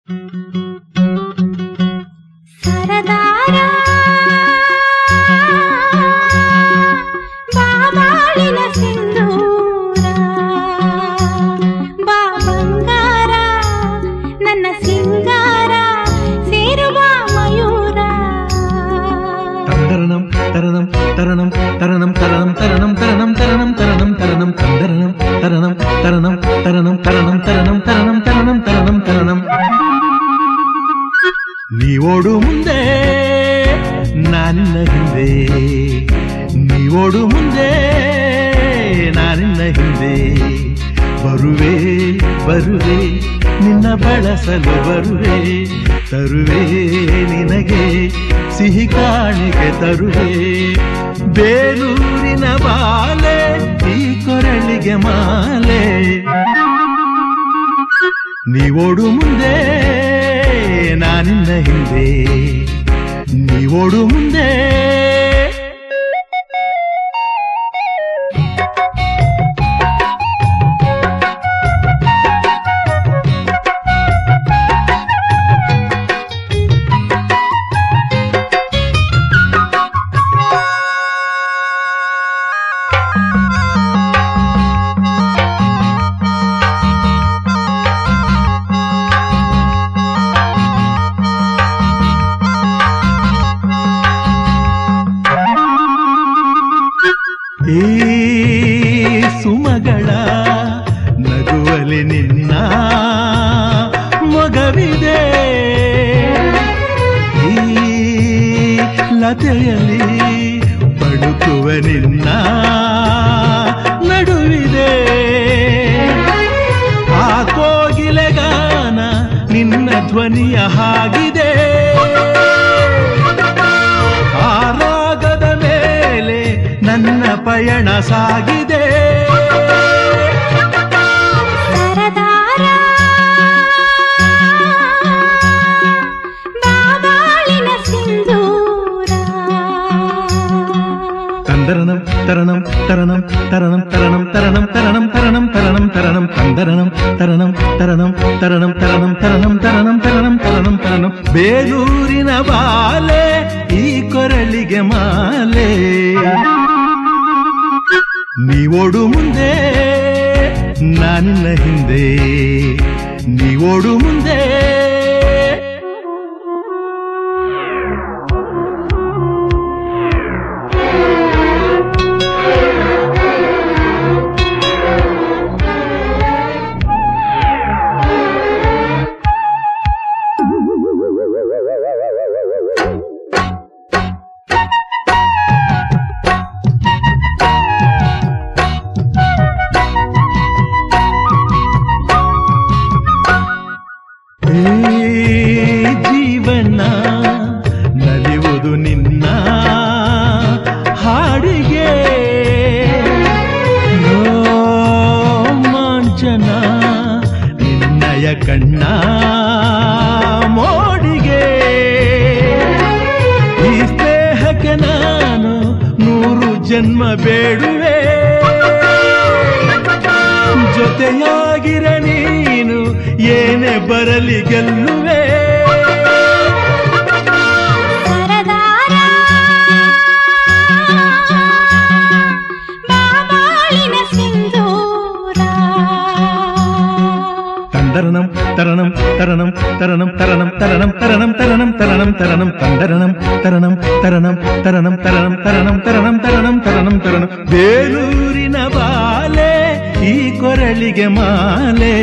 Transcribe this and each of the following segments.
ಸರದಾರ ಬಾಬಾಳಿನ ಸಿಂಧೂರ ಬಾ ಬಂಗಾರ ನನ್ನ ಸಿಂಗಾರ ಸೇರುವ ಮಯೂರ ತರಣಂ ತರಣಂ ತರಣಂ ತರಣಂ ತರಣಂ ತರಣಂ ತರಣಂ ತರಣಂ ತರಣಂ ತರಣಂ ತರಣಂ ತರಣಂ ತರಣಂ ತರಣಂ ತರಣಂ ತರಣಂ ತರಣಂ ತರಣಂ ತರಣಂ ನೀವೋಡು ಮುಂದೆ ನಾನಿನ್ನ ಹಿಂದೆ ನೀವೋಡು ಮುಂದೆ ನಾನಿನ್ನ ಹಿಂದೆ ಬರುವೆ ಬರುವೆ ನಿನ್ನ ಬಳಸಲು ಬರುವೆ ತರುವೆ ನಿನಗೆ ಸಿಹಿ ಕಾಣಿಕೆ ತರುವೆ ಬೇಲೂರಿನ ಬಾಲೆ ಈ ಕೊರಳಿಗೆ ಮಾಲೆ ನೀವೋಡು ಮುಂದೆ ನಾನಿನ್ನ ಹಿಂದೆ ನೀವೋಡು ಮುಂದೆ ಈ ಸುಮಗಳ ನಗುವಲಿ ನಿನ್ನ ಮೊಗವಿದೆ ಈ ಲತೆಯಲ್ಲಿ ಬಡುಕುವ ನಿನ್ನ ನಡುವಿದೆ ಆ ಕೋಗಿಲೆಗಾನ ನಿನ್ನ ಧ್ವನಿಯ ಹಾಗಿದೆ ಆ ರಾಗದ ಮೇಲೆ ನನ್ನ ಪಯಣ ಸಾಗಿದೆ ಸರದಾರ ಬಾಬಾಳಿನ ಸಿಂಧೂರ ತಂದರಣಂ ತರಣಂ ತರಣಂ ತರಣಂ ತರಣಂ ತರಣಂ ತರಣಂ ತರಣಂ ತರಣಂ ತರಣಂ ತಂದರಣಂ ತರಣಂ ತರಣಂ ತರಣಂ ತರಣಂ ತರಣಂ ತರಣಂ ತರಣಂ ತರಣಂ ತರಣಂ ಬೇಲೂರಿನ ಬಾಲೆ ಈ ಕೊರಳಿಗೆ ಮಾಲೆ ನೀವೋಡು ಮುಂದೆ ನಾನಿನ್ನ ಹಿಂದೆ ನೀವೋಡು ಮುಂದೆ ಜೀವನ ನಲಿಯುವುದು ನಿನ್ನ ಹಾಡಿಗೆ ರೋಮಾಂಚನ ನಿನ್ನಯ ಕಣ್ಣ ಮೋಡಿಗೆ ಈ ಸ್ನೇಹಕ್ಕೆ ನಾನು 100 ಜನ್ಮ ಬೇಡುವೆ ಜೊತೆಯಾಗಿರ ನೀನು ಏನೇ ಬರಲಿ ಗೆಲ್ಲುವೆ ಸರದಾರ ಬಾಬಾಳಿನ ಸಿಂಧೂರ ತಂದರಣಂ ತರಣಂ ತರಣಂ ತರಣಂ ತರಣಂ ತರಣಂ ತರಣಂ ತರಣಂ ತರಣಂ ತರಣಂ ತಂದರಣಂ ತರಣಂ ತರಣಂ ತರಣಂ ತರಣಂ ತರಣಂ ತರಣಂ ತರಣಂ ತರಣಂ ತರಣಂ ಬೇಲೂರಿನ ಬಾಲೆ ಈ ಕೊರಳಿಗೆ ಮಾಲೆ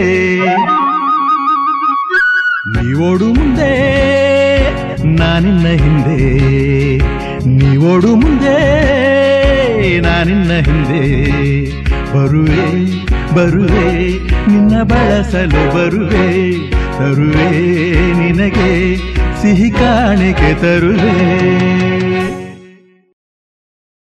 ನೀವೋಡು ಮುಂದೆ ನಾನಿನ್ನ ಹಿಂದೆ ನೀವೋಡು ಮುಂದೆ ನಾನಿನ್ನ ಹಿಂದೆ ಬರುವೆ ಬರುವೆ ನಿನ್ನ ಬಳಸಲು ಬರುವೆ ತರುವೆ ನಿನಗೆ ಸಿಹಿ ಕಾಣಿಕೆ ತರುವೆ